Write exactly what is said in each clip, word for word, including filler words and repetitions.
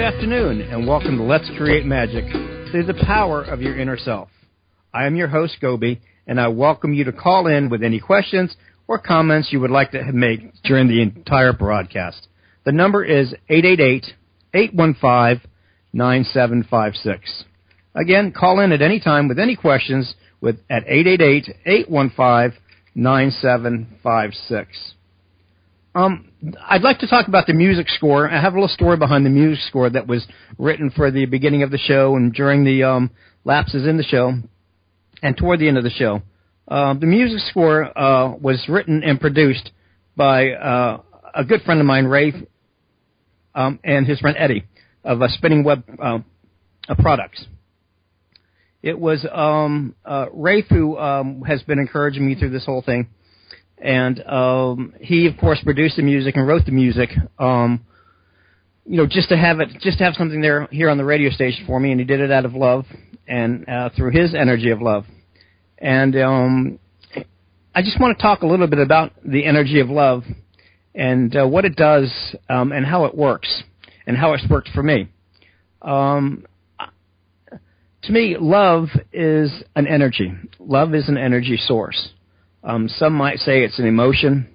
afternoon, and welcome to Let's Create Magic through the power of your inner self. I am your host, Gobi, and I welcome you to call in with any questions or comments you would like to make during the entire broadcast. The number is eight eight eight, eight one five, nine seven five six. Again, call in at any time with any questions with at eight eight eight, eight one five, nine seven five six. Um, I'd like to talk about the music score. I have a little story behind the music score that was written for the beginning of the show and during the um, lapses in the show and toward the end of the show. Uh, the music score uh, was written and produced by uh, a good friend of mine, Ray, um, and his friend Eddie of uh, Spinning Web uh, uh, Products. It was um, uh, Ray who um, has been encouraging me through this whole thing. And um, he, of course, produced the music and wrote the music, um, you know, just to have it, just to have something there here on the radio station for me. And he did it out of love and uh, through his energy of love. And um, I just want to talk a little bit about the energy of love and uh, what it does um, and how it works and how it's worked for me. Um, to me, love is an energy. Love is an energy source. Um, some might say it's an emotion.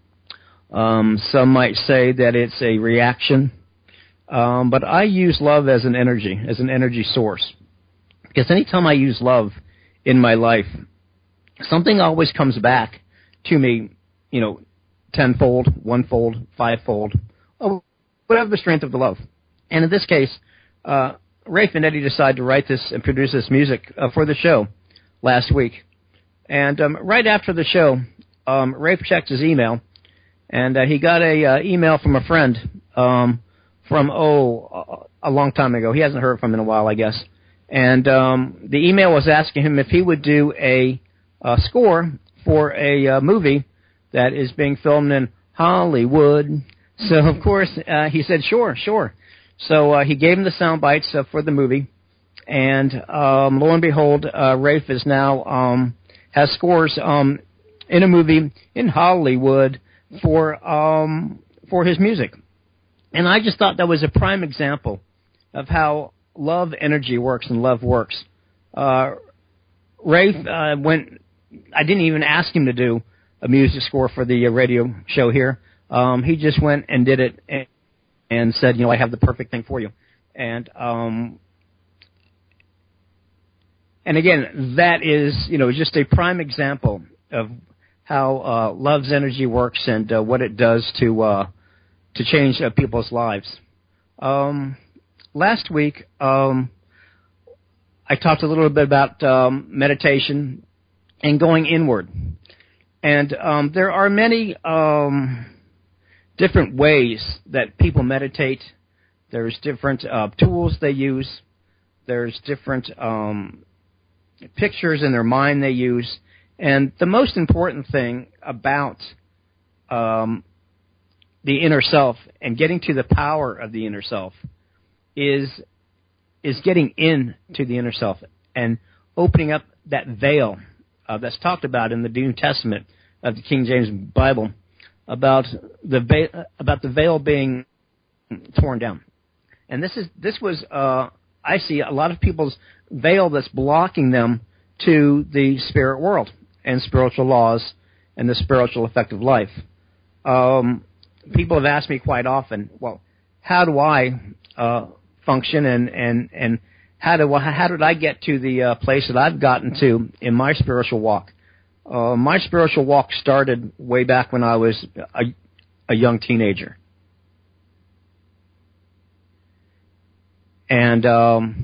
Um, some might say that it's a reaction. Um, but I use love as an energy, as an energy source. Because anytime I use love in my life, something always comes back to me, you know, tenfold, onefold, fivefold, or whatever the strength of the love. And in this case, uh, Rafe and Eddie decided to write this and produce this music uh, for the show last week. And um, right after the show, um, Rafe checked his email, and uh, he got a uh, email from a friend um, from, oh, a long time ago. He hasn't heard from him in a while, I guess. And um, the email was asking him if he would do a, a score for a uh, movie that is being filmed in Hollywood. So, of course, uh, he said, sure, sure. So uh, he gave him the sound bites uh, for the movie, and um, lo and behold, uh, Rafe is now... Um, has scores um, in a movie in Hollywood for um, for his music. And I just thought that was a prime example of how love energy works and love works. Uh, Rafe uh, went, I didn't even ask him to do a music score for the uh, radio show here. Um, he just went and did it and, and said, you know, I have the perfect thing for you. And um And again, that is, you know, just a prime example of how uh, love's energy works and uh, what it does to uh, to change uh, people's lives. Um, last week, um, I talked a little bit about um, meditation and going inward. And um, there are many um, different ways that people meditate. There's different uh, tools they use. There's different... Um, pictures in their mind they use. And the most important thing about um, the inner self and getting to the power of the inner self is is getting into the inner self and opening up that veil uh, that's talked about in the New Testament of the King James Bible about the veil, about the veil being torn down. And this is this was uh, I see a lot of people's veil that's blocking them to the spirit world and spiritual laws and the spiritual effect of life. Um, people have asked me quite often, well, how do I uh, function and, and, and how do I, how did I get to the uh, place that I've gotten to in my spiritual walk? Uh, my spiritual walk started way back when I was a, a young teenager. And um,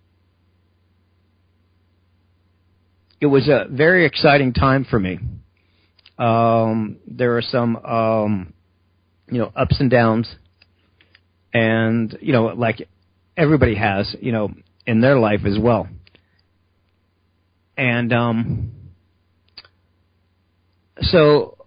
it was a very exciting time for me. Um, there were some, um, you know, ups and downs, and you know, like everybody has, you know, in their life as well. And um, so,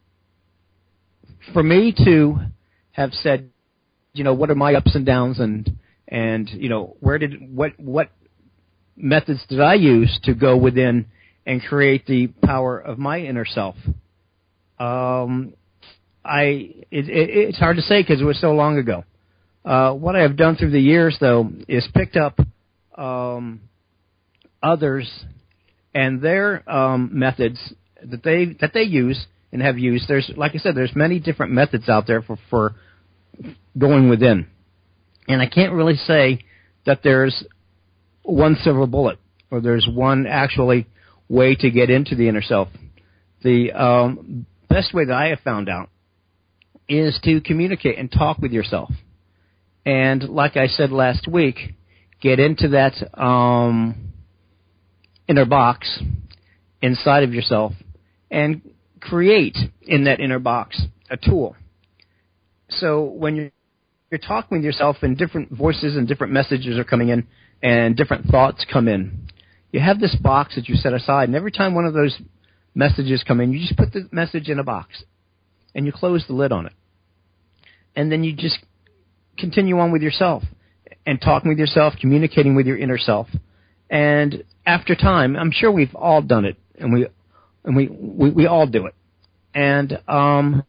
for me to have said, you know, what are my ups and downs, and and you know, where did what what methods did I use to go within and create the power of my inner self? Um, I it, it, it's hard to say because it was so long ago. Uh, what I have done through the years, though, is picked up um, others and their um, methods that they that they use and have used. There's, like I said, there's many different methods out there for, for going within, and I can't really say that there's one silver bullet or there's one actually way to get into the inner self. The um, best way that I have found out is to communicate and talk with yourself. And like I said last week, get into that um, inner box inside of yourself and create in that inner box a tool. So when you're, you're talking with yourself and different voices and different messages are coming in and different thoughts come in, you have this box that you set aside. And every time one of those messages come in, you just put the message in a box and you close the lid on it. And then you just continue on with yourself and talking with yourself, communicating with your inner self. And after time, I'm sure we've all done it, and we and we, we, we all do it. And um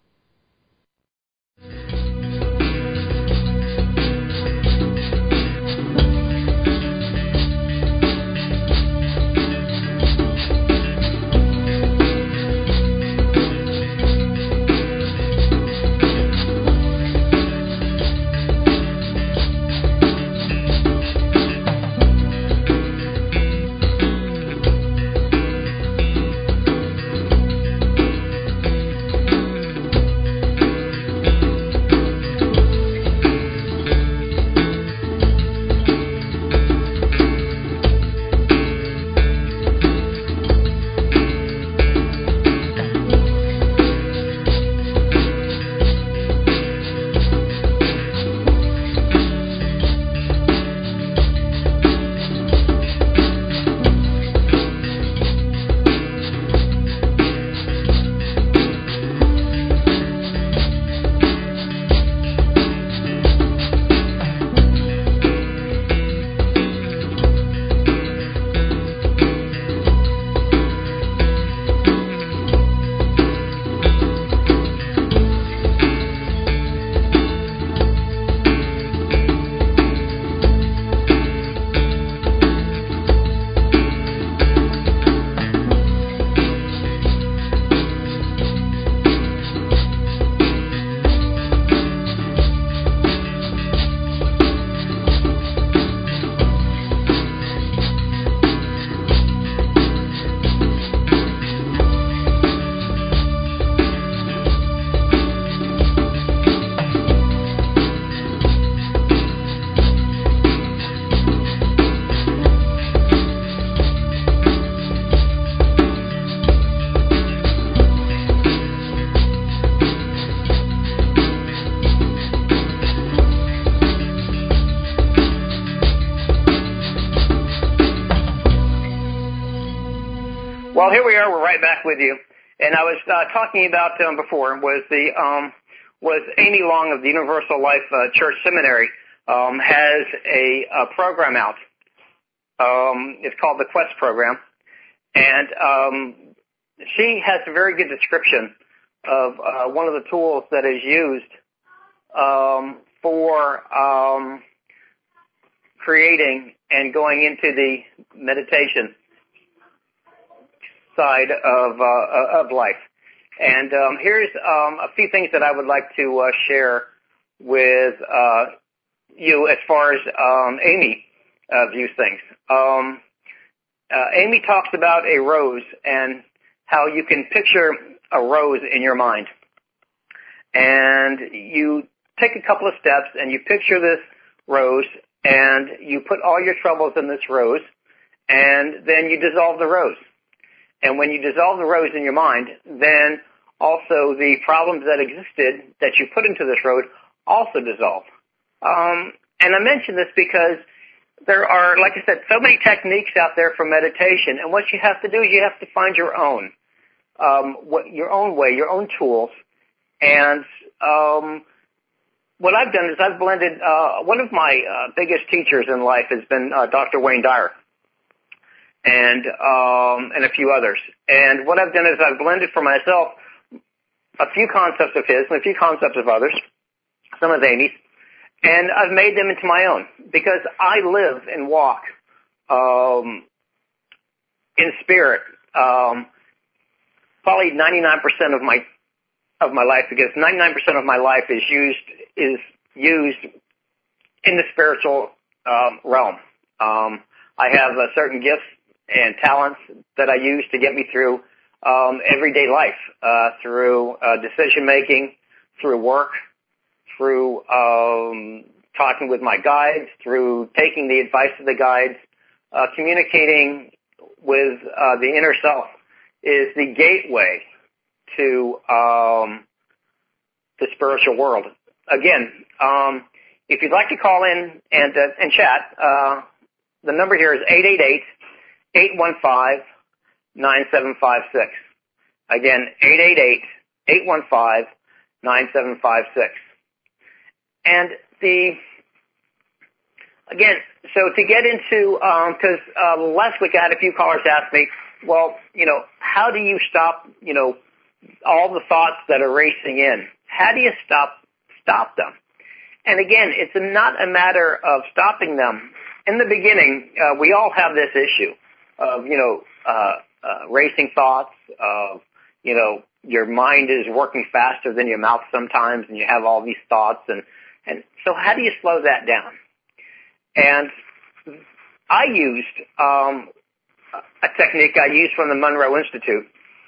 Well, here we are. We're right back with you. And I was uh, talking about um, before was the um, was Amy Long of the Universal Life uh, Church Seminary um, has a, a program out. Um, it's called the Quest Program, and um, she has a very good description of uh, one of the tools that is used um, for um, creating and going into the meditation side of uh, of life. And um, here's um, a few things that I would like to uh, share with uh, you as far as um, Amy uh, views things. Um, uh, Amy talks about a rose and how you can picture a rose in your mind. And you take a couple of steps and you picture this rose and you put all your troubles in this rose and then you dissolve the rose. And when you dissolve the rose in your mind, then also the problems that existed that you put into this rose also dissolve. Um, and I mention this because there are, like I said, so many techniques out there for meditation. And what you have to do is you have to find your own, um, what, your own way, your own tools. And um, what I've done is I've blended. Uh, one of my uh, biggest teachers in life has been uh, Doctor Wayne Dyer. And um, and a few others. And what I've done is I've blended for myself a few concepts of his and a few concepts of others, some of Amy's, And I've made them into my own because I live and walk um, in spirit. Um, probably ninety-nine percent of my of my life, because ninety-nine percent of my life is used is used in the spiritual um, realm. Um, I have uh, certain gifts and talents that I use to get me through um, everyday life, uh, through uh, decision making, through work, through um, talking with my guides, through taking the advice of the guides, uh, communicating with uh, the inner self is the gateway to um, the spiritual world. Again, um, if you'd like to call in and uh, and chat, uh, the number here is eight eight eight, eight one five, nine seven five six. Again, eight eight eight, eight one five, nine seven five six. And the, again, so to get into, because um, uh, last week I had a few callers ask me, well, you know, how do you stop, you know, all the thoughts that are racing in? How do you stop stop them? And again, it's not a matter of stopping them. In the beginning, uh, we all have this issue of, you know, uh, uh, racing thoughts, of, you know, your mind is working faster than your mouth sometimes, and you have all these thoughts. And, and so how do you slow that down? And I used um, a technique I used from the Monroe Institute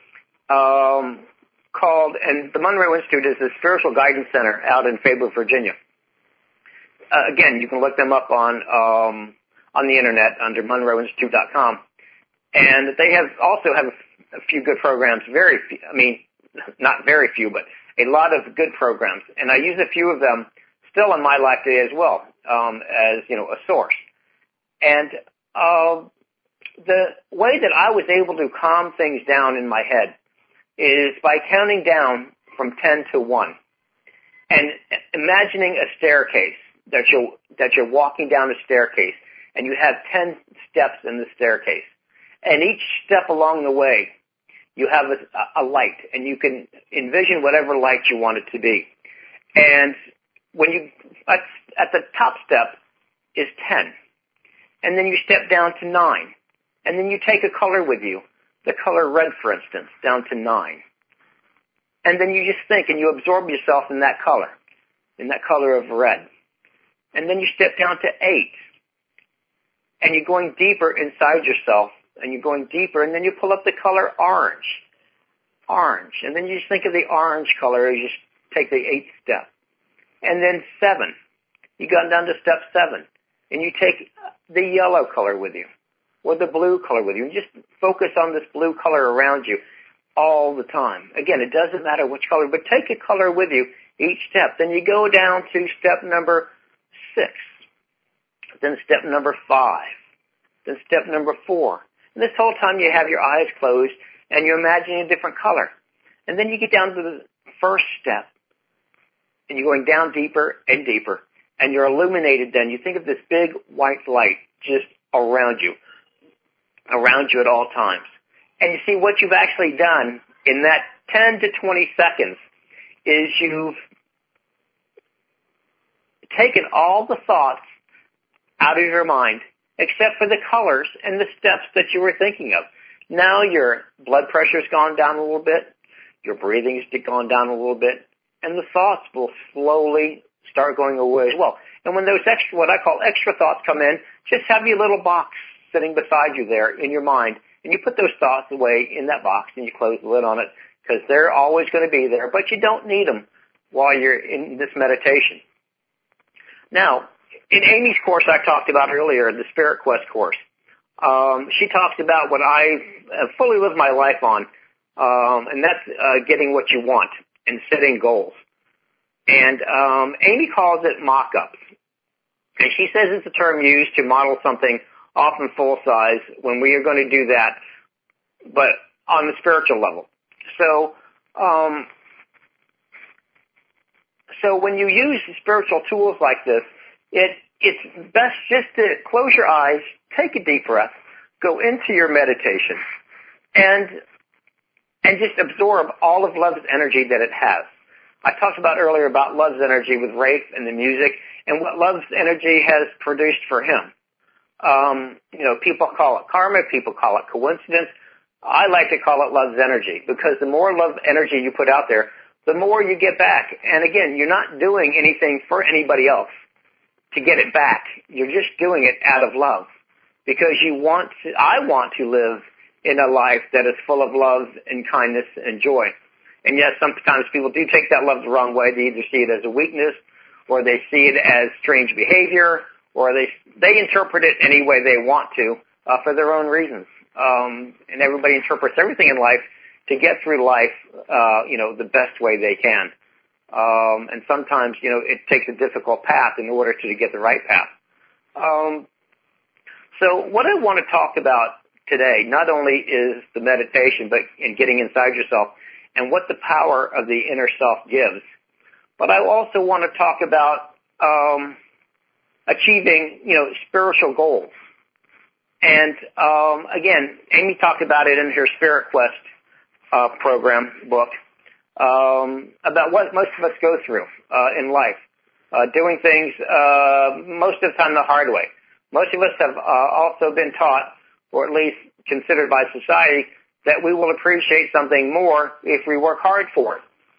um, called, and the Monroe Institute is a spiritual guidance center out in Fayetteville, Virginia. Uh, again, you can look them up on um, on the internet under monroe institute dot com, and they have also have a few good programs. Very, few, I mean, not very few, but a lot of good programs, and I use a few of them still in my life today as well, um, as you know, a source. And uh, the way that I was able to calm things down in my head is by counting down from ten to one, and imagining a staircase. that you're, that you're walking down a staircase, and you have ten steps in the staircase. And each step along the way, you have a, a light, and you can envision whatever light you want it to be. And when you, at, at the top step is ten. And then you step down to nine. And then you take a color with you, the color red, for instance, down to nine. And then you just think, and you absorb yourself in that color, in that color of red. And then you step down to eight. And you're going deeper inside yourself. And you're going deeper. And then you pull up the color orange. Orange. And then you just think of the orange color as you take the eighth step. And then seven. You go down to step seven. And you take the yellow color with you. Or the blue color with you. And just focus on this blue color around you all the time. Again, it doesn't matter which color. But take a color with you each step. Then you go down to step number six, then step number five, then step number four. And this whole time you have your eyes closed and you're imagining a different color. And then you get down to the first step and you're going down deeper and deeper and you're illuminated then. You think of this big white light just around you, around you at all times. And you see what you've actually done in that ten to twenty seconds is you've taken all the thoughts out of your mind, except for the colors and the steps that you were thinking of. Now your blood pressure's gone down a little bit, your breathing's gone down a little bit, and the thoughts will slowly start going away as well. And when those extra, what I call extra thoughts come in, just have your little box sitting beside you there in your mind, and you put those thoughts away in that box and you close the lid on it, because they're always going to be there, but you don't need them while you're in this meditation. Now, in Amy's course I talked about earlier, the Spirit Quest course, um, she talks about what I fully live my life on, um, and that's uh, getting what you want and setting goals. And um, Amy calls it mock-ups. And she says it's a term used to model something often full size when we are going to do that, but on the spiritual level. So, um, so when you use spiritual tools like this, it it's best just to close your eyes, take a deep breath, go into your meditation, and and just absorb all of love's energy that it has. I talked about earlier about love's energy with Rafe and the music, and what love's energy has produced for him. Um, you know, people call it karma, people call it coincidence. I like to call it love's energy, because the more love energy you put out there, the more you get back. And again, you're not doing anything for anybody else to get it back. You're just doing it out of love, because you want to, I want to live in a life that is full of love and kindness and joy. And yes, sometimes people do take that love the wrong way. They either see it as a weakness, or they see it as strange behavior, or they they interpret it any way they want to uh, for their own reasons. Um, and everybody interprets everything in life to get through life, uh, you know, the best way they can. Um, and sometimes, you know, it takes a difficult path in order to get the right path. Um, so what I want to talk about today not only is the meditation, but in getting inside yourself and what the power of the inner self gives. But I also want to talk about um, achieving, you know, spiritual goals. And um, again, Amy talked about it in her Spirit Quest uh, program book um, about what most of us go through uh, in life, uh, doing things uh, most of the time the hard way. Most of us have uh, also been taught, or at least considered by society, that we will appreciate something more if we work hard for it.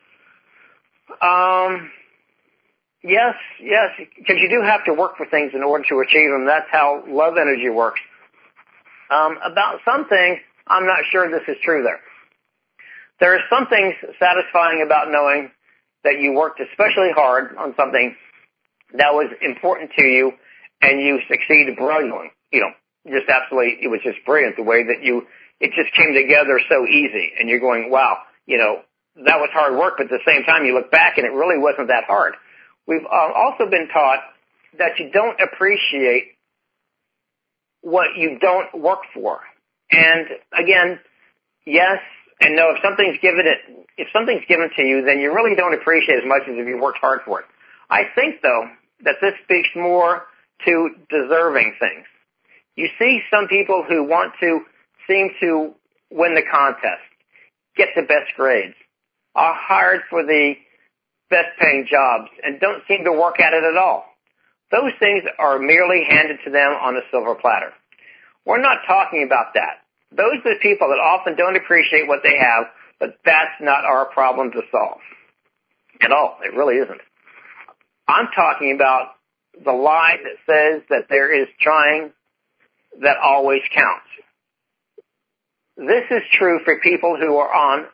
Um, yes, yes, because you do have to work for things in order to achieve them. That's how love energy works. Um, about some things, I'm not sure this is true there. There are some things satisfying about knowing that you worked especially hard on something that was important to you and you succeeded brilliantly. You know, just absolutely, it was just brilliant the way that you, it just came together so easy, and you're going, wow, you know, that was hard work, but at the same time you look back and it really wasn't that hard. We've uh, also been taught that you don't appreciate what you don't work for. And again, yes and no. If something's given it, if something's given to you, then you really don't appreciate it as much as if you worked hard for it. I think, though, that this speaks more to deserving things. You see some people who want to seem to win the contest, get the best grades, are hired for the best paying jobs, and don't seem to work at it at all. Those things are merely handed to them on a silver platter. We're not talking about that. Those are the people that often don't appreciate what they have, but that's not our problem to solve at all. It really isn't. I'm talking about the lie that says that there is trying that always counts. This is true for people who are on,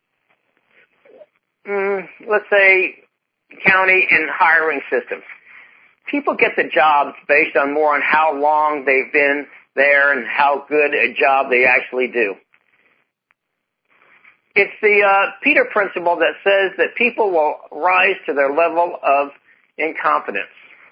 mm, let's say, county and hiring systems. People get the jobs based on more on how long they've been there and how good a job they actually do. It's the uh, Peter Principle that says that people will rise to their level of incompetence.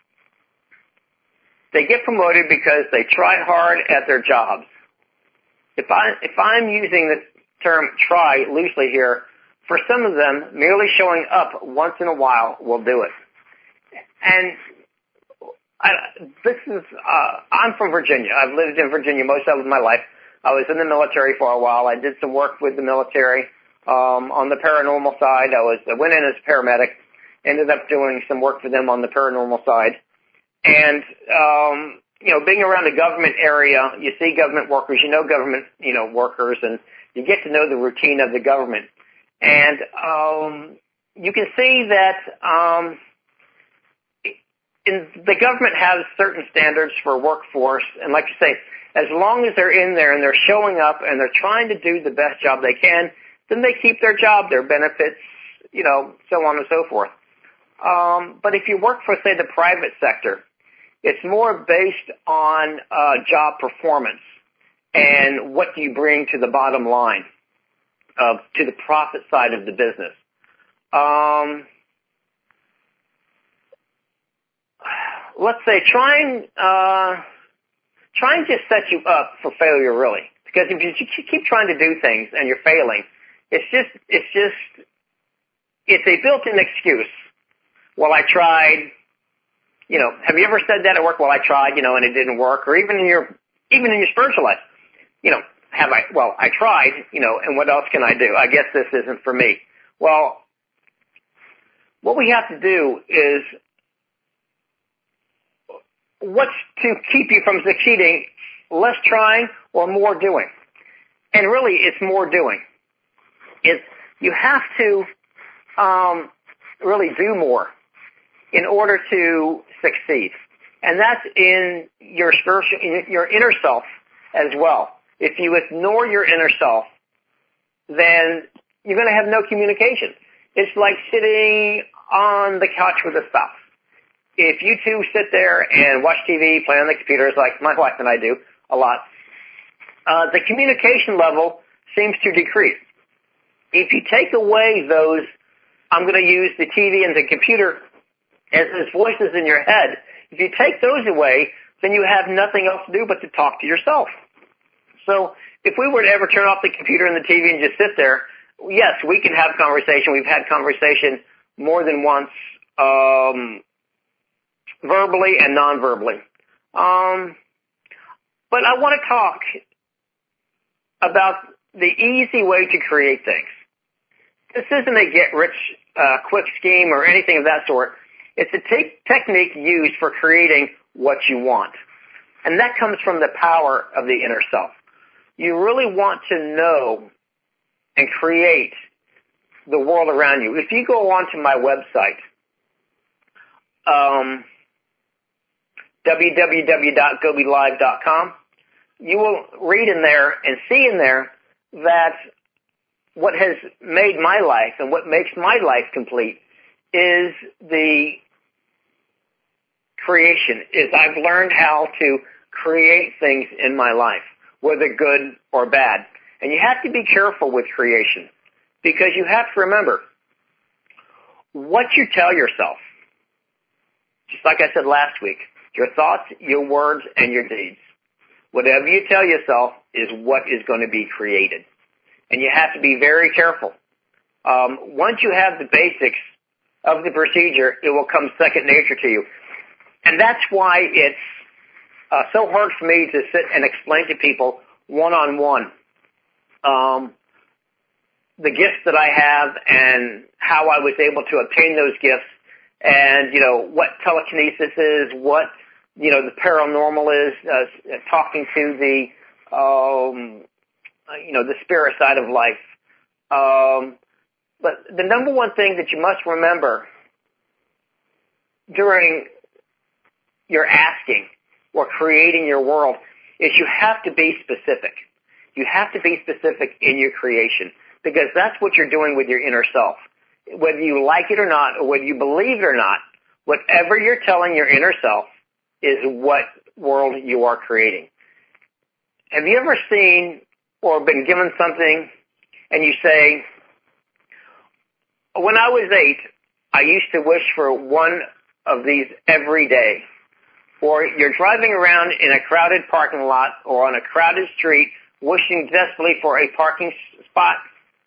They get promoted because they try hard at their jobs. If I if I'm using the term "try" loosely here, for some of them, merely showing up once in a while will do it. And I, this is, uh, I'm from Virginia. I've lived in Virginia most of my life. I was in the military for a while. I did some work with the military um, on the paranormal side. I was I went in as a paramedic, ended up doing some work for them on the paranormal side. And, um, you know, being around the government area, you see government workers, you know government, you know, workers, and you get to know the routine of the government. And um, you can see that um, in, the government has certain standards for workforce, and like you say, as long as they're in there and they're showing up and they're trying to do the best job they can, then they keep their job, their benefits, you know, so on and so forth. Um, but if you work for, say, the private sector, it's more based on uh, job performance and what do you bring to the bottom line, uh, to the profit side of the business. Um, let's say trying uh, trying to set you up for failure, really, because if you keep trying to do things and you're failing, it's just it's just it's a built-in excuse. Well, I tried. You know, have you ever said that at work? Well, I tried, you know, and it didn't work. Or even in your, even in your spiritual life, you know, have I? Well, I tried, you know, and what else can I do? I guess this isn't for me. Well, what we have to do is what's to keep you from succeeding? Less trying or more doing? And really, it's more doing. It's, you have to um, really do more in order to succeed. And that's in your spiritual, in your inner self as well. If you ignore your inner self, then you're going to have no communication. It's like sitting on the couch with a spouse. If you two sit there and watch T V, play on the computers like my wife and I do a lot, uh, the communication level seems to decrease. If you take away those, I'm going to use the T V and the computer as, as voices in your head, if you take those away, then you have nothing else to do but to talk to yourself. So if we were to ever turn off the computer and the T V and just sit there, yes, we can have conversation. We've had conversation more than once, um, verbally and non-verbally. Um, but I want to talk about the easy way to create things. This isn't a get-rich-quick uh, scheme or anything of that sort. It's a te- technique used for creating what you want. And that comes from the power of the inner self. You really want to know and create the world around you. If you go onto my website, um, w w w dot goby live dot com, you will read in there and see in there that what has made my life and what makes my life complete is the creation, is I've learned how to create things in my life, whether good or bad. And you have to be careful with creation because you have to remember what you tell yourself. Just like I said last week, your thoughts, your words, and your deeds. Whatever you tell yourself is what is going to be created. And you have to be very careful. Um, once you have the basics of the procedure, it will come second nature to you. And that's why it's uh, so hard for me to sit and explain to people one-on-one um, the gifts that I have and how I was able to obtain those gifts and, you know, what telekinesis is, what, you know, the paranormal is, uh, talking to the, um, you know, the spirit side of life. Um, but the number one thing that you must remember during your asking or creating your world is you have to be specific. You have to be specific in your creation because that's what you're doing with your inner self. Whether you like it or not, or whether you believe it or not, whatever you're telling your inner self is what world you are creating. Have you ever seen or been given something and you say, when I was eight, I used to wish for one of these every day. Or you're driving around in a crowded parking lot or on a crowded street wishing desperately for a parking spot.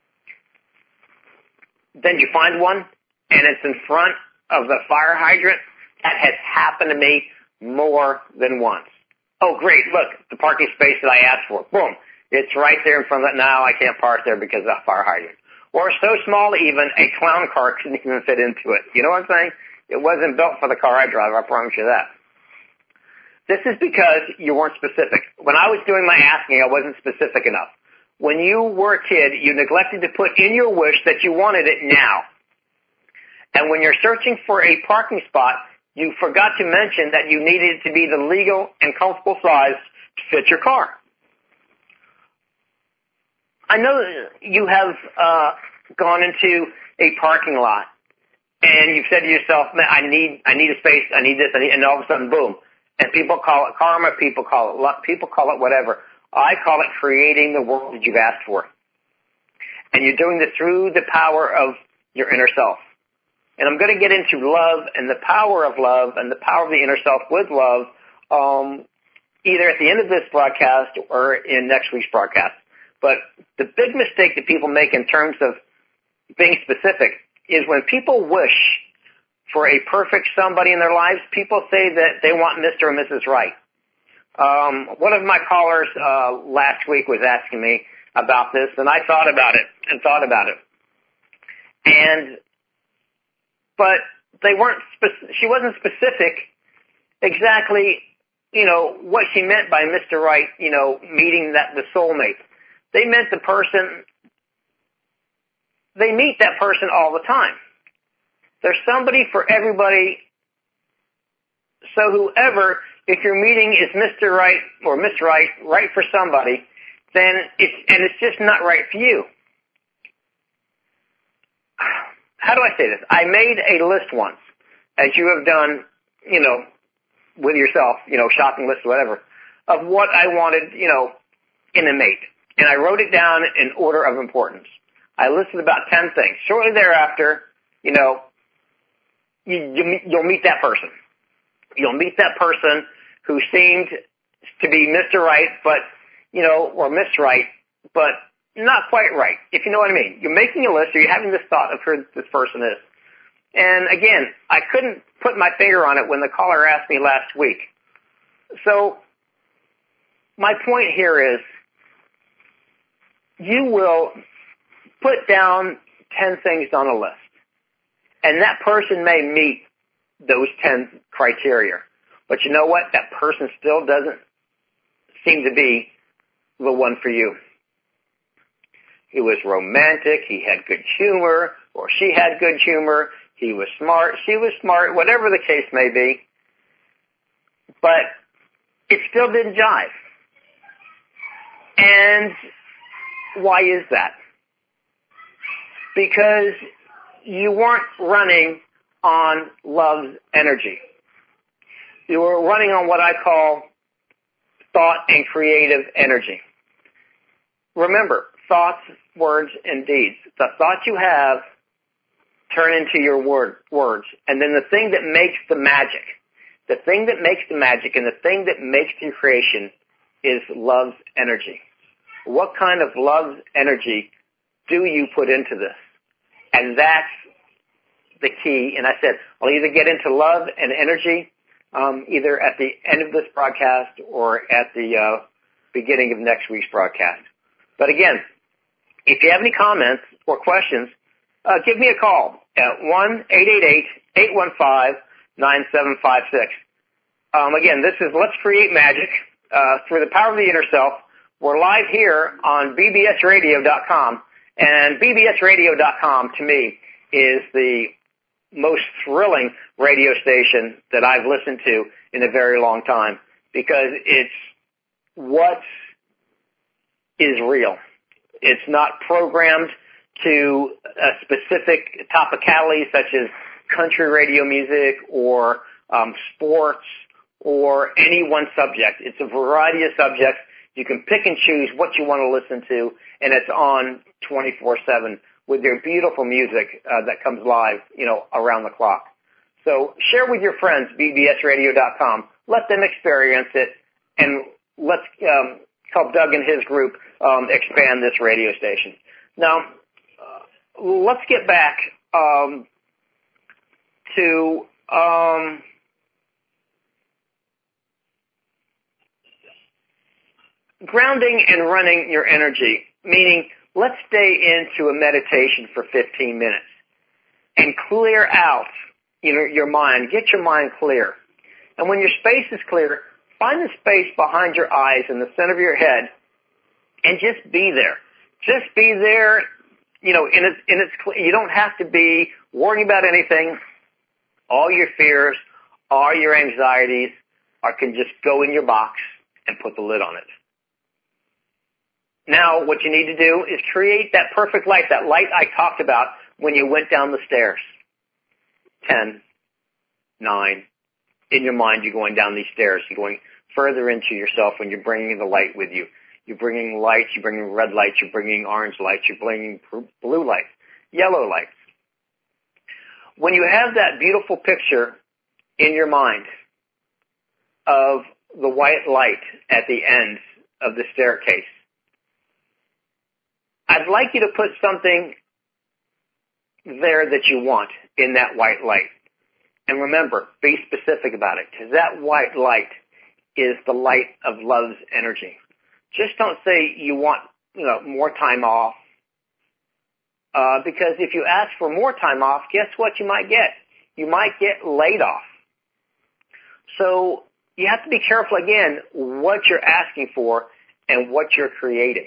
Then you find one and it's in front of the fire hydrant. That has happened to me more than once. Oh, great. Look, the parking space that I asked for. Boom. It's right there in front of it. Now I can't park there because of the fire hydrant. Or so small even a clown car couldn't even fit into it. You know what I'm saying? It wasn't built for the car I drive. I promise you that. This is because you weren't specific. When I was doing my asking, I wasn't specific enough. When you were a kid, you neglected to put in your wish that you wanted it now. And when you're searching for a parking spot, you forgot to mention that you needed it to be the legal and comfortable size to fit your car. I know you have uh, gone into a parking lot and you've said to yourself, man, I need, I need a space, I need this, I need, and all of a sudden, boom. And people call it karma, people call it luck, people call it whatever. I call it creating the world that you've asked for. And you're doing this through the power of your inner self. And I'm going to get into love and the power of love and the power of the inner self with love um, either at the end of this broadcast or in next week's broadcast. But the big mistake that people make in terms of being specific is when people wish for a perfect somebody in their lives, people say that they want Mister or Missus Right. Um, one of my callers uh, last week was asking me about this, and I thought about it and thought about it. And but they weren't. Spe- she wasn't specific exactly you know, what she meant by Mister Right, you know, meeting that the soulmate. They meant the person, they meet that person all the time. There's somebody for everybody. So whoever, if your meeting is Mister Right or Miss Right, right for somebody, then it's, and it's just not right for you. How do I say this? I made a list once, as you have done, you know, with yourself, you know, shopping list or whatever, of what I wanted, you know, in a mate. And I wrote it down in order of importance. I listed about ten things. Shortly thereafter, you know, you, you, you'll meet that person. You'll meet that person who seemed to be Mister Right, but, you know, or Miss Right, but not quite right, if you know what I mean. You're making a list, or you're having this thought of who this person is. And again, I couldn't put my finger on it when the caller asked me last week. So my point here is you will put down ten things on a list, and that person may meet those ten criteria. But you know what? That person still doesn't seem to be the one for you. He was romantic, he had good humor, or she had good humor, he was smart, she was smart, whatever the case may be. But it still didn't jive. And why is that? Because you weren't running on love's energy. You were running on what I call thought and creative energy. Remember, thoughts, words, and deeds. The thoughts you have turn into your word, words. And then the thing that makes the magic, the thing that makes the magic and the thing that makes the creation is love's energy. What kind of love's energy do you put into this? And that's the key. And I said, I'll either get into love and energy um, either at the end of this broadcast or at the uh, beginning of next week's broadcast. But again, if you have any comments or questions, uh, give me a call at one eight eight eight, eight one five, nine seven five six. Um, again, this is Let's Create Magic uh, through the power of the inner self. We're live here on B B S radio dot com, and B B S radio dot com to me is the most thrilling radio station that I've listened to in a very long time, because it's what is real. It's not programmed to a specific topicality such as country radio music or um, sports or any one subject. It's a variety of subjects. You can pick and choose what you want to listen to, and it's on twenty-four seven with their beautiful music uh, that comes live, you know, around the clock. So share with your friends, B B S radio dot com. Let them experience it, and let's um, help Doug and his group um, expand this radio station. Now, uh, let's get back um, to um, grounding and running your energy, meaning let's stay into a meditation for fifteen minutes and clear out, you know, your mind. Get your mind clear. And when your space is clear, find the space behind your eyes in the center of your head and just be there. Just be there, you know, in its, in its, you don't have to be worrying about anything. All your fears, all your anxieties are, can just go in your box and put the lid on it. Now, what you need to do is create that perfect light, that light I talked about when you went down the stairs. Ten, nine, in your mind you're going down these stairs. You're going further into yourself when you're bringing the light with you. You're bringing lights, you're bringing red lights, you're bringing orange lights, you're bringing blue lights, yellow lights. When you have that beautiful picture in your mind of the white light at the end of the staircase, I'd like you to put something there that you want in that white light. And remember, be specific about it, because that white light is the light of love's energy. Just don't say you want, you know, more time off, uh, because if you ask for more time off, guess what you might get? You might get laid off. So you have to be careful, again, what you're asking for and what you're creating.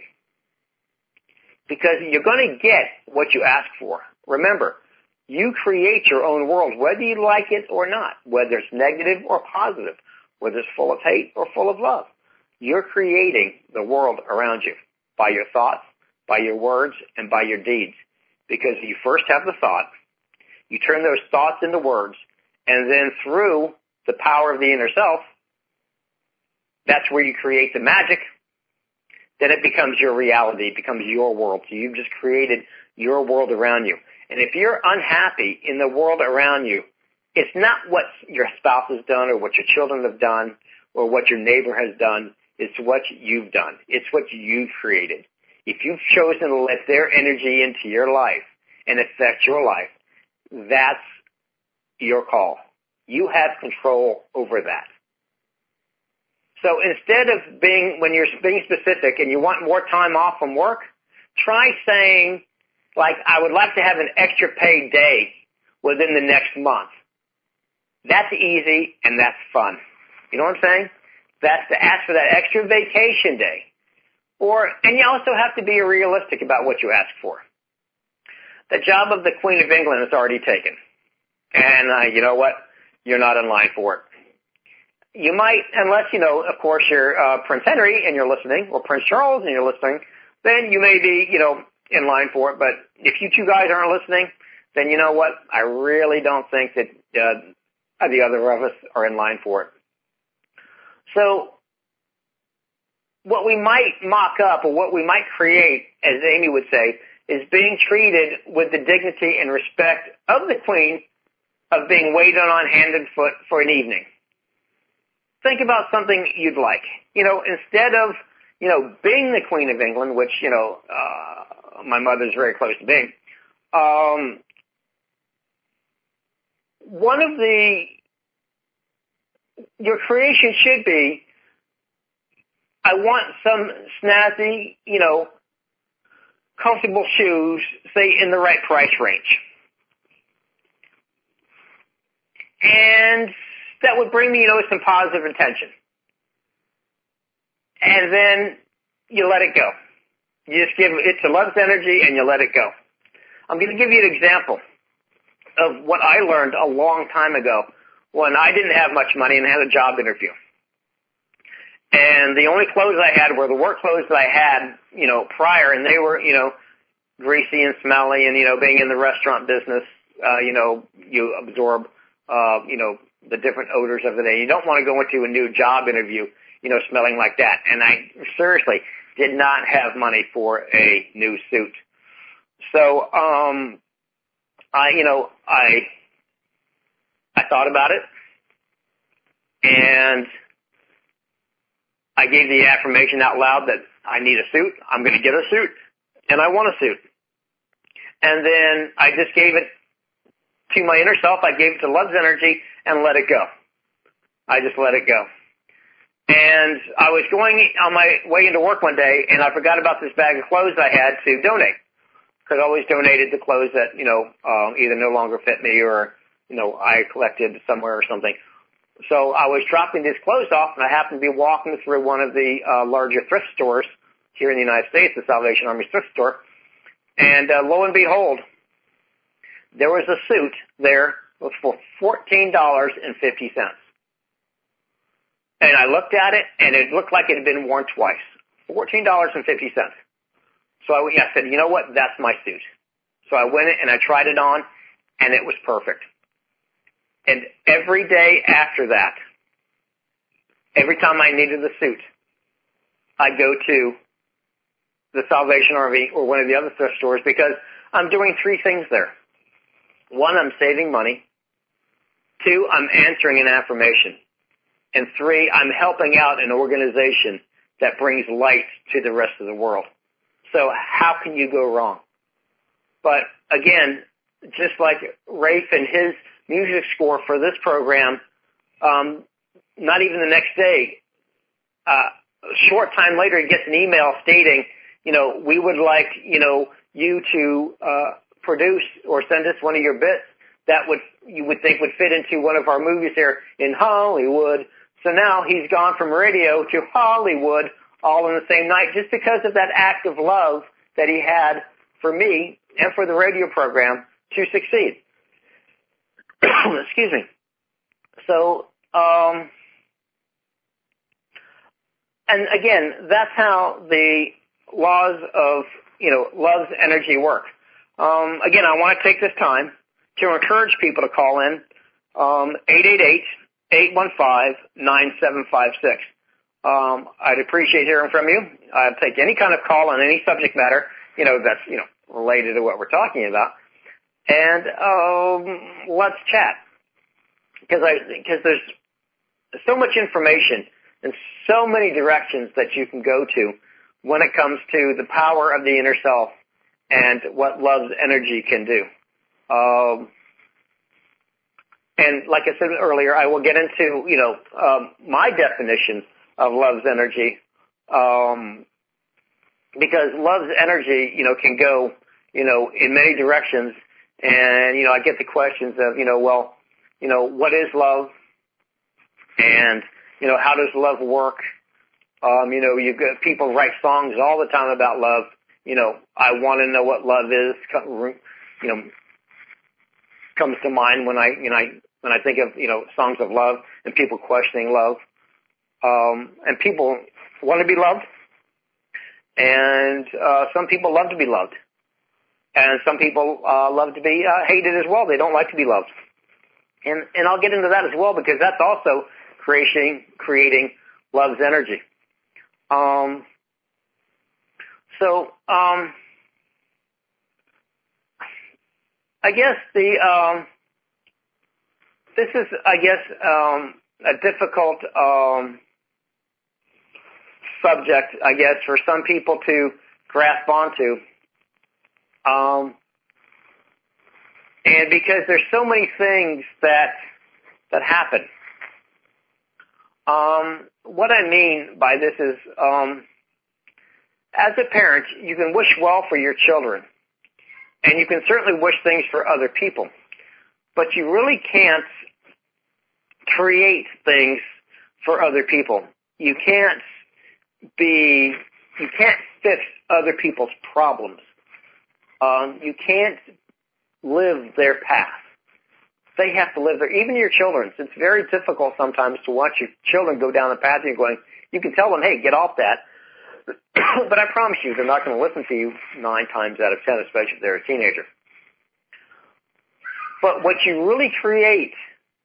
Because you're going to get what you ask for. Remember, you create your own world, whether you like it or not, whether it's negative or positive, whether it's full of hate or full of love. You're creating the world around you by your thoughts, by your words, and by your deeds. Because you first have the thought, you turn those thoughts into words, and then through the power of the inner self, that's where you create the magic. Then it becomes your reality. It becomes your world. So you've just created your world around you. And if you're unhappy in the world around you, it's not what your spouse has done or what your children have done or what your neighbor has done. It's what you've done. It's what you've created. If you've chosen to let their energy into your life and affect your life, that's your call. You have control over that. So instead of being, when you're being specific and you want more time off from work, try saying, like, I would like to have an extra paid day within the next month. That's easy and that's fun. You know what I'm saying? That's to ask for that extra vacation day. Or, and you also have to be realistic about what you ask for. The job of the Queen of England is already taken. And uh, you know what? You're not in line for it. You might, unless, you know, of course, you're uh, Prince Henry and you're listening, or Prince Charles and you're listening, then you may be, you know, in line for it. But if you two guys aren't listening, then you know what? I really don't think that uh, the other of us are in line for it. So what we might mock up or what we might create, as Amy would say, is being treated with the dignity and respect of the Queen of being waited on hand and foot for an evening. Think about something you'd like. You know, instead of, you know, being the Queen of England, which, you know, uh, my mother's very close to being, um, one of the, your creation should be, I want some snazzy, you know, comfortable shoes, say in the right price range. And that would bring me, you know, some positive attention. And then you let it go. You just give it to love's energy and you let it go. I'm going to give you an example of what I learned a long time ago when I didn't have much money and had a job interview. And the only clothes I had were the work clothes that I had, you know, prior, and they were, you know, greasy and smelly, and, you know, being in the restaurant business, uh, you know, you absorb, uh, you know, the different odors of the day. You don't want to go into a new job interview, you know, smelling like that. And I seriously did not have money for a new suit. So, um, I, you know, I, I thought about it, and I gave the affirmation out loud that I need a suit, I'm going to get a suit, and I want a suit. And then I just gave it to my inner self, I gave it to love's energy, and let it go. I just let it go. And I was going on my way into work one day, and I forgot about this bag of clothes I had to donate. Because I always donated the clothes that, you know, uh, either no longer fit me or, you know, I collected somewhere or something. So I was dropping these clothes off, and I happened to be walking through one of the uh, larger thrift stores here in the United States, the Salvation Army thrift store. And uh, lo and behold, there was a suit there for fourteen dollars and fifty cents. And I looked at it, and it looked like it had been worn twice. fourteen dollars and fifty cents. So I, I said, you know what? That's my suit. So I went in and I tried it on, and it was perfect. And every day after that, every time I needed a suit, I'd go to the Salvation Army or one of the other thrift stores because I'm doing three things there. One, I'm saving money. Two, I'm answering an affirmation. And three, I'm helping out an organization that brings light to the rest of the world. So how can you go wrong? But again, just like Rafe and his music score for this program, um, not even the next day, uh, a short time later, he gets an email stating, you know, we would like, you know, you to uh, produce or send us one of your bits that would you would think would fit into one of our movies here in Hollywood. So now he's gone from radio to Hollywood all in the same night just because of that act of love that he had for me and for the radio program to succeed. Excuse me. So, um, and again, that's how the laws of, you know, love's energy work. Um, again, I want to take this time to encourage people to call in, um, eight eight eight, eight one five, nine seven five six. Um, I'd appreciate hearing from you. I'd take any kind of call on any subject matter, you know, that's, you know, related to what we're talking about. And, um, let's chat. Because I, because there's so much information and so many directions that you can go to when it comes to the power of the inner self and what love's energy can do. Um, and like I said earlier, I will get into, you know, um, my definition of love's energy, um, because love's energy, you know, can go, you know, in many directions. And, you know, I get the questions of, you know, well, you know, what is love? And, you know, how does love work? Um, you know, you get people write songs all the time about love. You know, I want to know what love is. You know, comes to mind when I, you know, I, when I think of, you know, songs of love and people questioning love. Um, and people want to be loved. And, uh, some people love to be loved. And some people, uh, love to be, uh, hated as well. They don't like to be loved. And, and I'll get into that as well because that's also creating, creating love's energy. Um, so, um, I guess the, um, this is, I guess, um, a difficult, um, subject, I guess, for some people to grasp onto. Um, and because there's so many things that, that happen. Um, what I mean by this is, um, as a parent, you can wish well for your children, and you can certainly wish things for other people, but you really can't create things for other people. You can't be, you can't fix other people's problems. Um, you can't live their path. They have to live there. Even your children's. It's very difficult sometimes to watch your children go down the path and you're going, you can tell them, hey, get off that. But I promise you, they're not going to listen to you nine times out of ten, especially if they're a teenager. But what you really create,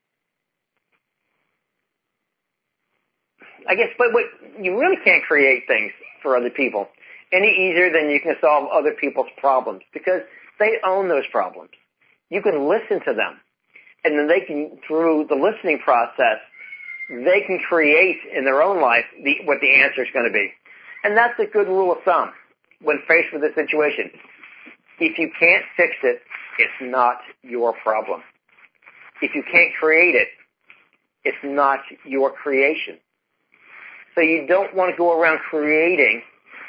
I guess, but what you really can't create things for other people any easier than you can solve other people's problems because they own those problems. You can listen to them. And then they can, through the listening process, they can create in their own life the, what the answer is going to be. And that's a good rule of thumb when faced with a situation. If you can't fix it, it's not your problem. If you can't create it, it's not your creation. So you don't want to go around creating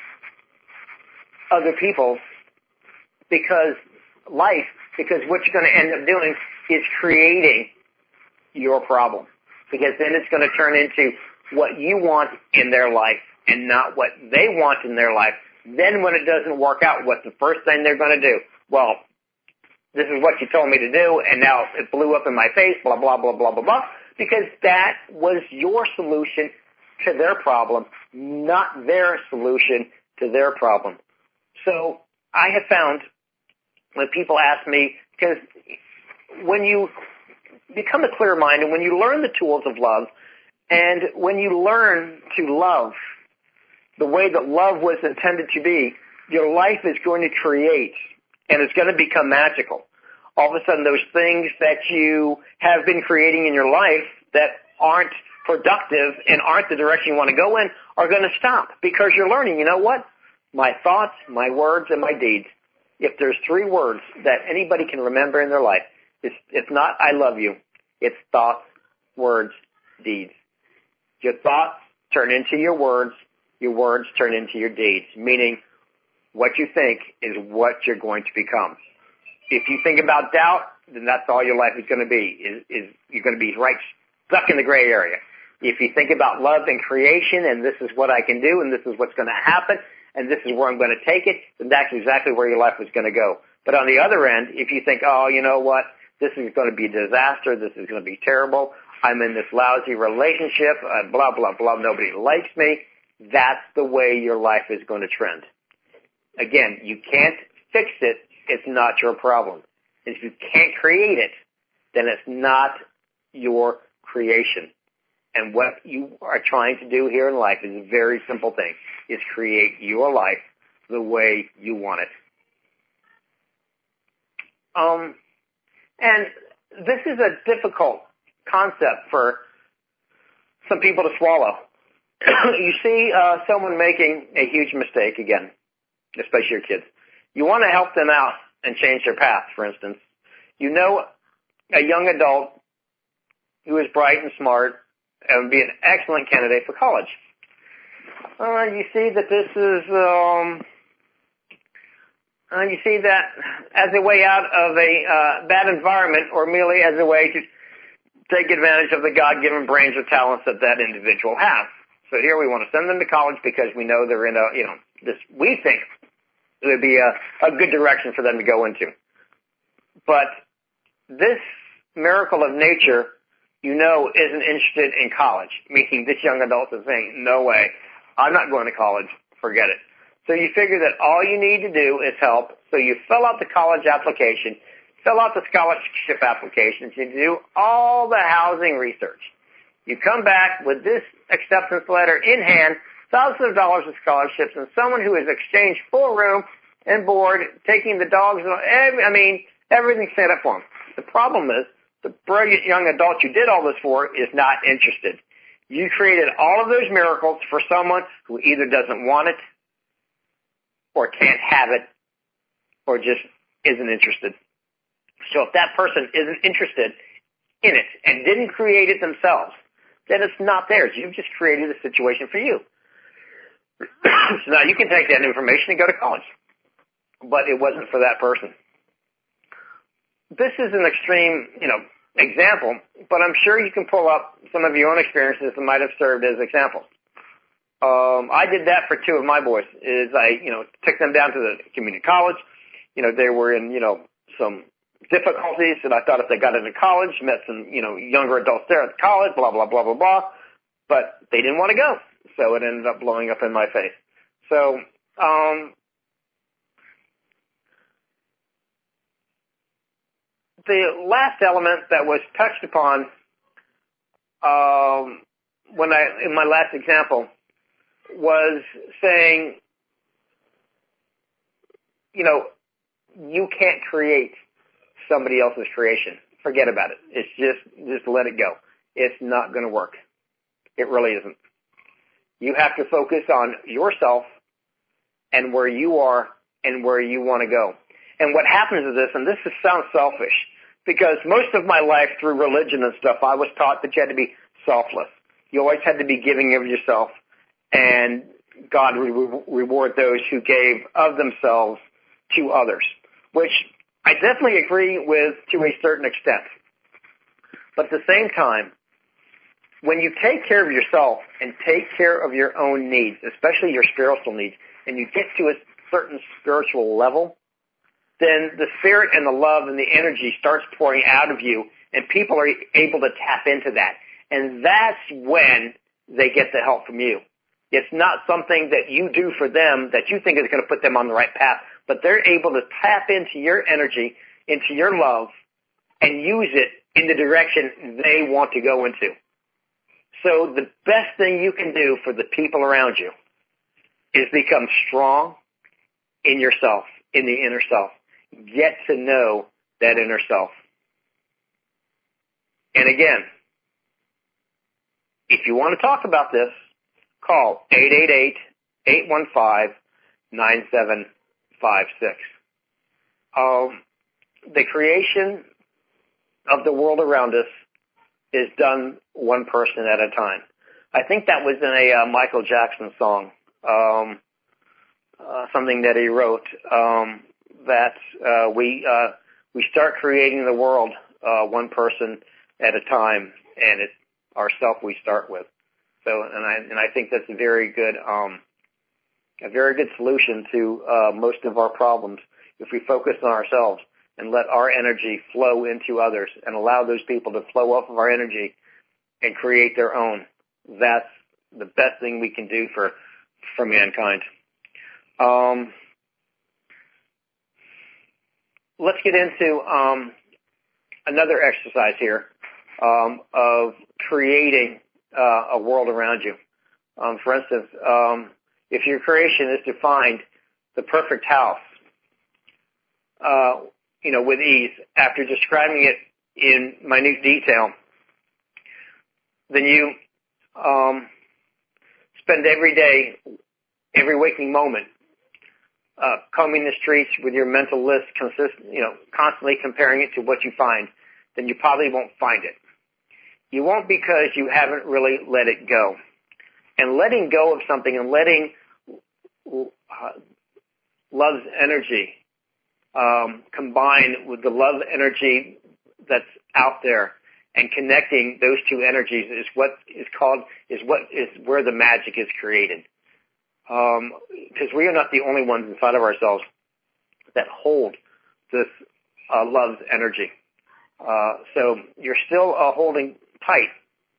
other people because life, because what you're going to end up doing is creating your problem. Because then it's going to turn into what you want in their life and not what they want in their life. Then when it doesn't work out, what's the first thing they're going to do? Well, this is what you told me to do, and now it blew up in my face, blah, blah, blah, blah, blah, blah, because that was your solution to their problem, not their solution to their problem. So I have found when people ask me, because when you become a clear mind and when you learn the tools of love and when you learn to love the way that love was intended to be, your life is going to create and it's going to become magical. All of a sudden those things that you have been creating in your life that aren't productive and aren't the direction you want to go in are going to stop because you're learning, you know what? My thoughts, my words, and my deeds. If there's three words that anybody can remember in their life, it's, it's not I love you. It's thoughts, words, deeds. Your thoughts turn into your words. Your words turn into your deeds, meaning what you think is what you're going to become. If you think about doubt, then that's all your life is going to be, is, is you're going to be right stuck in the gray area. If you think about love and creation and this is what I can do and this is what's going to happen and this is where I'm going to take it, then that's exactly where your life is going to go. But on the other end, if you think, oh, you know what, this is going to be a disaster, this is going to be terrible, I'm in this lousy relationship, uh, blah, blah, blah, nobody likes me, that's the way your life is going to trend. Again, you can't fix it, it's not your problem. And if you can't create it, then it's not your creation. And what you are trying to do here in life is a very simple thing, is create your life the way you want it. Um, and this is a difficult concept for some people to swallow. You see uh, someone making a huge mistake, again, especially your kids. You want to help them out and change their path, for instance. You know a young adult who is bright and smart and would be an excellent candidate for college. Uh, you see that this is, um, uh, you see that as a way out of a uh, bad environment or merely as a way to take advantage of the God-given brains or talents that that individual has. So here we want to send them to college because we know they're in a, you know, this, we think it would be a, a good direction for them to go into. But this miracle of nature, you know, isn't interested in college, meaning this young adult is saying, no way, I'm not going to college, forget it. So you figure that all you need to do is help, so you fill out the college application, fill out the scholarship applications, you do all the housing research. You come back with this acceptance letter in hand, thousands of dollars of scholarships, and someone who has exchanged full room and board, taking the dogs, and I mean, everything's set up for them. The problem is, the brilliant young adult you did all this for is not interested. You created all of those miracles for someone who either doesn't want it, or can't have it, or just isn't interested. So if that person isn't interested in it and didn't create it themselves, then it's not theirs. You've just created a situation for you. So now you can take that information and go to college. But it wasn't for that person. This is an extreme, you know, example, but I'm sure you can pull up some of your own experiences that might have served as examples. Um, I did that for two of my boys, is I, you know, took them down to the community college. You know, they were in, you know, some difficulties, and I thought if they got into college, met some, you know, younger adults there at college, blah, blah, blah, blah, blah, but they didn't want to go, so it ended up blowing up in my face. So, um, the last element that was touched upon um, when I in my last example was saying, you know, you can't create somebody else's creation. Forget about it. It's just just let it go. It's not going to work. It really isn't. You have to focus on yourself and where you are and where you want to go. And what happens is this, and this is, sounds selfish, because most of my life through religion and stuff, I was taught that you had to be selfless. You always had to be giving of yourself, and God would re- reward those who gave of themselves to others, which I definitely agree with to a certain extent. But at the same time, when you take care of yourself and take care of your own needs, especially your spiritual needs, and you get to a certain spiritual level, then the spirit and the love and the energy starts pouring out of you, and people are able to tap into that. And that's when they get the help from you. It's not something that you do for them that you think is going to put them on the right path, but they're able to tap into your energy, into your love, and use it in the direction they want to go into. So the best thing you can do for the people around you is become strong in yourself, in the inner self. Get to know that inner self. And again, if you want to talk about this, call eight eight eight, eight one five, nine seven five six. Um, the creation of the world around us is done one person at a time. I think that was in a uh, Michael Jackson song, um, uh, something that he wrote, um, that uh, we uh, we start creating the world uh, one person at a time, and it ourself we start with. So, and I and I think that's a very good um, a very good solution to uh, most of our problems. If we focus on ourselves and let our energy flow into others and allow those people to flow off of our energy and create their own, that's the best thing we can do for for mankind. Um, let's get into um, another exercise here um, of creating uh, a world around you. Um, for instance, um, if your creation is to find the perfect house, uh, you know, with ease, after describing it in minute detail, then you um, spend every day, every waking moment, uh, combing the streets with your mental list, consist, you know, constantly comparing it to what you find, then you probably won't find it. You won't because you haven't really let it go. And letting go of something and letting uh, love's energy um, combine with the love energy that's out there, and connecting those two energies is what is called is what is where the magic is created. Because um, we are not the only ones inside of ourselves that hold this uh, love's energy. Uh, so you're still uh, holding tight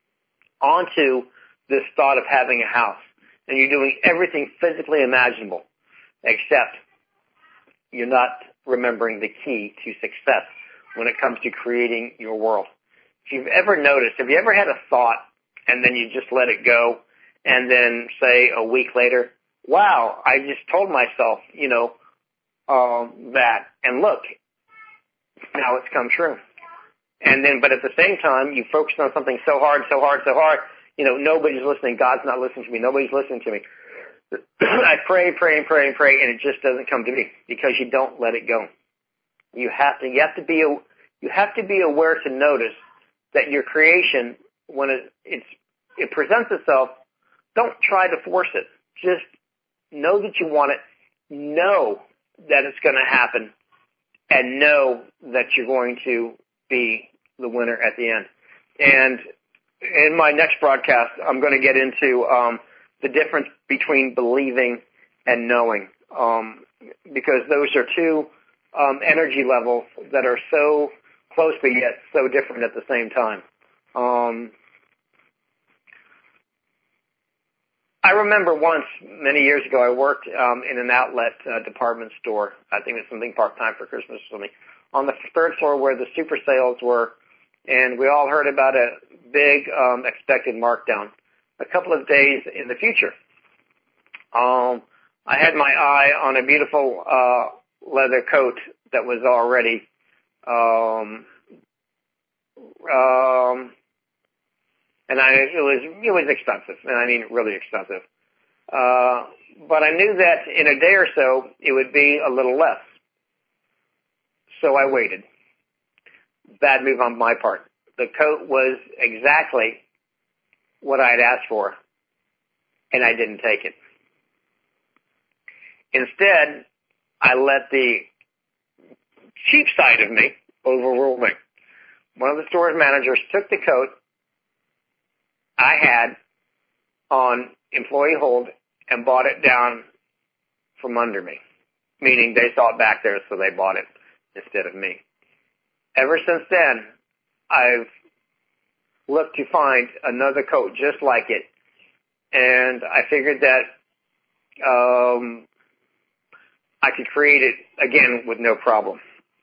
onto this thought of having a house, and you're doing everything physically imaginable, except you're not remembering the key to success when it comes to creating your world. If you've ever noticed, have you ever had a thought and then you just let it go, and then say a week later, wow, I just told myself, you know, um, that, and look, now it's come true. And then, but at the same time, you focus on something so hard, so hard, so hard, you know, nobody's listening. God's not listening to me. Nobody's listening to me. I pray, pray, and pray, and pray, and it just doesn't come to me because you don't let it go. You have to, you have to be, you have to be aware to notice that your creation, when it, it's, it presents itself, don't try to force it. Just know that you want it, know that it's going to happen, and know that you're going to be the winner at the end. And in my next broadcast, I'm going to get into um, the difference between believing and knowing, um, because those are two um, energy levels that are so close but yet so different at the same time. Um, I remember once, many years ago, I worked um, in an outlet uh, department store. I think it was something part-time for Christmas or something, on the third floor where the super sales were, and we all heard about a big um, expected markdown a couple of days in the future. Um, I had my eye on a beautiful uh, leather coat that was already um, um, and I, it was it was expensive, and I mean really expensive. Uh, but I knew that in a day or so it would be a little less. So I waited. Bad move on my part. The coat was exactly what I had asked for, and I didn't take it. Instead, I let the cheap side of me overrule me. One of the store's managers took the coat I had on employee hold and bought it down from under me, meaning they saw it back there, so they bought it instead of me. Ever since then, I've looked to find another coat just like it, and I figured that um, I could create it again with no problem.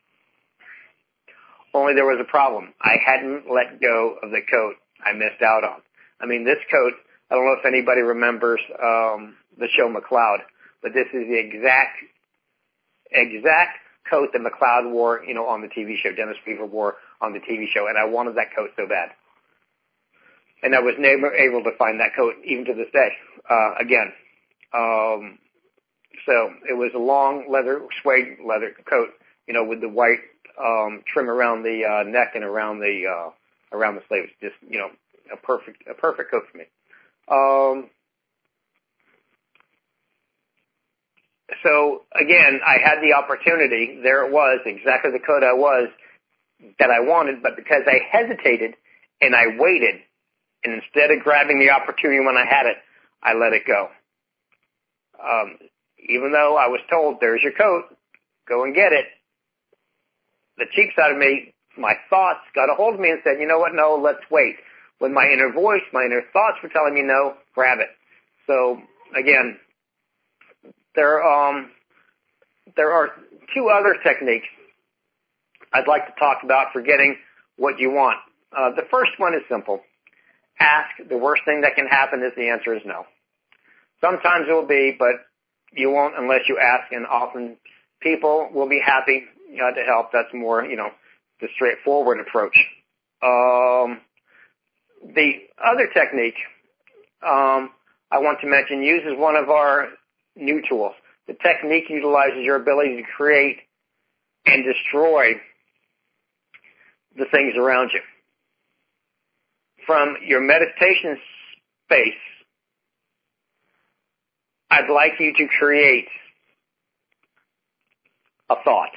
Only there was a problem. I hadn't let go of the coat I missed out on. I mean, this coat, I don't know if anybody remembers um, the show McCloud, but this is the exact exact coat that McCloud wore, you know, on the T V show. Dennis Weaver wore on the T V show, and I wanted that coat so bad. And I was never able to find that coat even to this day, uh, again. Um, so it was a long leather, suede leather coat, you know, with the white um, trim around the uh, neck and around the uh, around the sleeves. Just, you know, a perfect a perfect coat for me. Um, so again, I had the opportunity. There it was, exactly the coat I was that I wanted, but because I hesitated and I waited, And instead of grabbing the opportunity when I had it, I let it go. Um, even though I was told, there's your coat, go and get it, the cheap side of me, my thoughts got a hold of me and said, you know what, no, let's wait. When my inner voice, my inner thoughts were telling me no, grab it. So, again, there, um, there are two other techniques I'd like to talk about for getting what you want. Uh, the first one is simple. Ask. The worst thing that can happen is the answer is no. Sometimes it will be, but you won't unless you ask, and often people will be happy uh, to help. That's more, you know, the straightforward approach. Um, the other technique um, I want to mention uses one of our new tools. The technique utilizes your ability to create and destroy the things around you. From your meditation space, I'd like you to create a thought.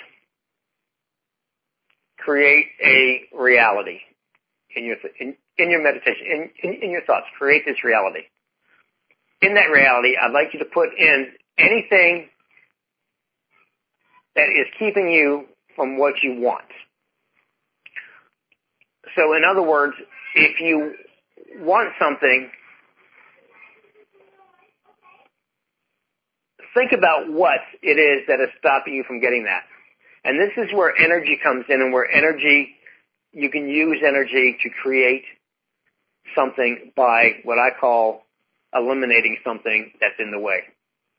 Create a reality in your in, in your meditation, in, in, in your thoughts. Create this reality. In that reality, I'd like you to put in anything that is keeping you from what you want. So in other words, if you want something, think about what it is that is stopping you from getting that. And this is where energy comes in, and where energy, you can use energy to create something by what I call eliminating something that's in the way.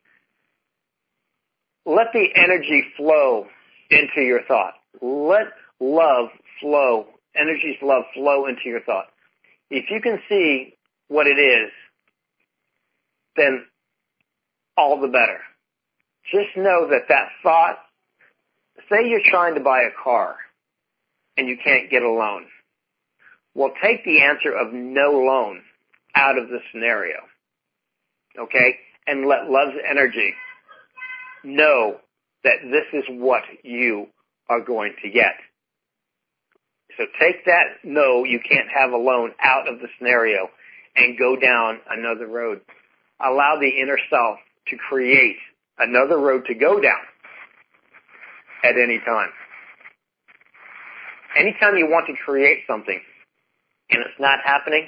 Let the energy flow into your thought. Let love flow, energy's love flow into your thought. If you can see what it is, then all the better. Just know that that thought, say you're trying to buy a car and you can't get a loan. Well, take the answer of no loan out of the scenario, okay? And let love's energy know that this is what you are going to get. So take that no, you can't have a loan out of the scenario and go down another road. Allow the inner self to create another road to go down at any time. Anytime you want to create something and it's not happening,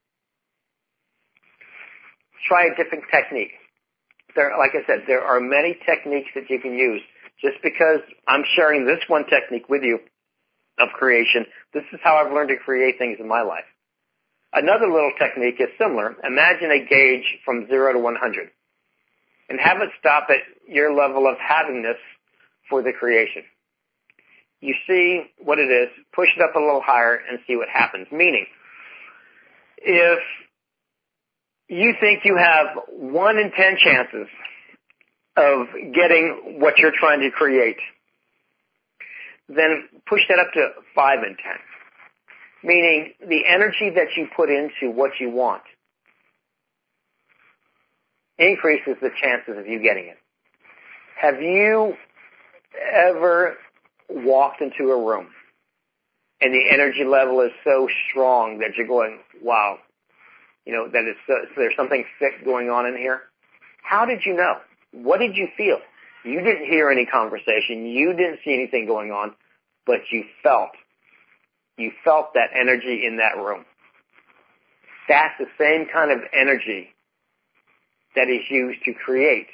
try a different technique. There, like I said, there are many techniques that you can use. Just because I'm sharing this one technique with you of creation, this is how I've learned to create things in my life. Another little technique is similar. Imagine a gauge from zero to one hundred and have it stop at your level of havingness for the creation. You see what it is, push it up a little higher and see what happens. Meaning, if you think you have one in ten chances of getting what you're trying to create, then push that up to five in ten. Meaning the energy that you put into what you want increases the chances of you getting it. Have you ever walked into a room and the energy level is so strong that you're going, wow, you know, that it's, so, so there's something sick going on in here? How did you know? What did you feel? You didn't hear any conversation. You didn't see anything going on, but you felt. You felt that energy in that room. That's the same kind of energy that is used to create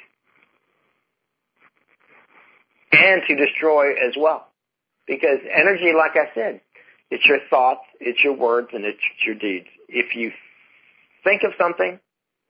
and to destroy as well. Because energy, like I said, it's your thoughts, it's your words, and it's your deeds. If you think of something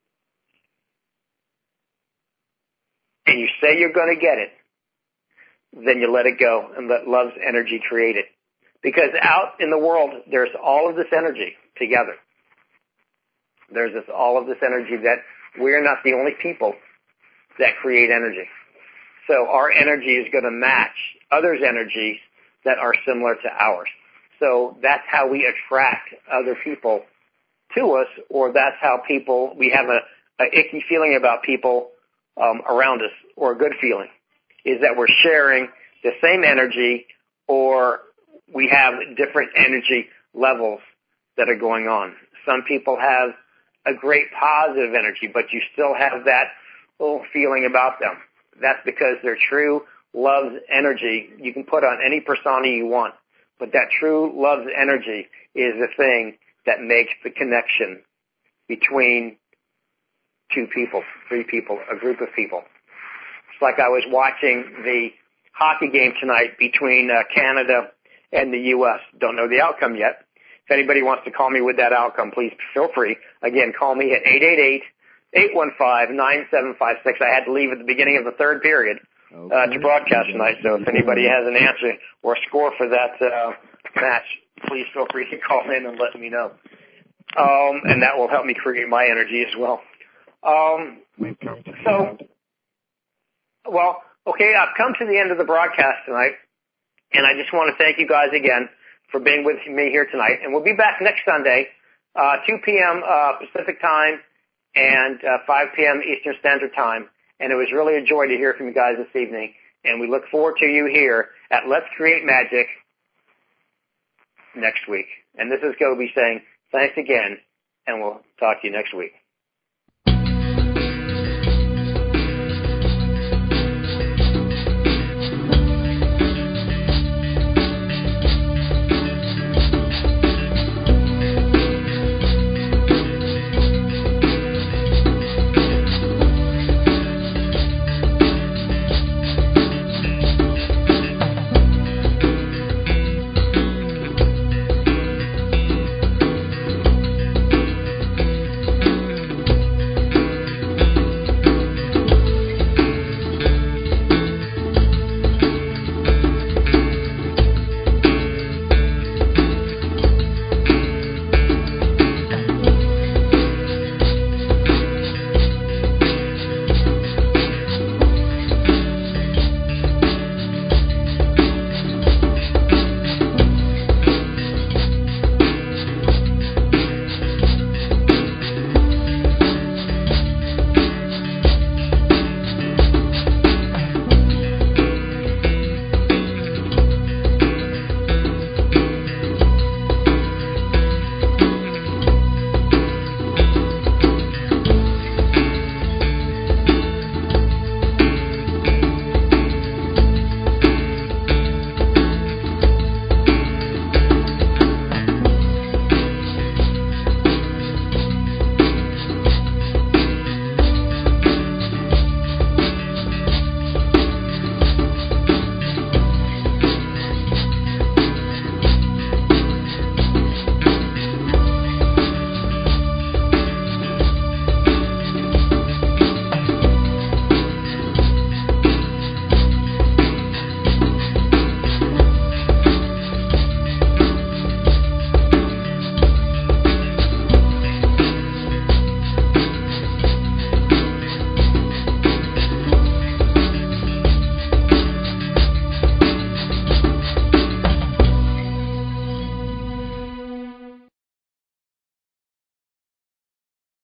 and you say you're going to get it, then you let it go and let love's energy create it. Because out in the world, there's all of this energy together. There's this, all of this energy that we're not the only people that create energy. So our energy is going to match others' energies that are similar to ours. So that's how we attract other people to us, or that's how people, we have a, a icky feeling about people um, around us, or a good feeling, is that we're sharing the same energy, or we have different energy levels that are going on. Some people have a great positive energy, but you still have that little feeling about them. That's because their true love's energy, you can put on any persona you want, but that true love's energy is the thing that makes the connection between two people, three people, a group of people. It's like I was watching the hockey game tonight between uh, Canada and the U S Don't know the outcome yet. If anybody wants to call me with that outcome, please feel free. Again, call me at eight eight eight, eight one five, nine seven five six. I had to leave at the beginning of the third period uh, okay. to broadcast tonight, so if anybody has an answer or a score for that uh, match, please feel free to call in and let me know. Um, and that will help me create my energy as well. Um, so, well, okay, I've come to the end of the broadcast tonight, and I just want to thank you guys again for being with me here tonight. And we'll be back next Sunday, uh, two p.m. Uh, Pacific time and uh, five p.m. Eastern Standard Time. And it was really a joy to hear from you guys this evening. And we look forward to you here at Let's Create Magic next week. And this is Gobi saying thanks again, and we'll talk to you next week.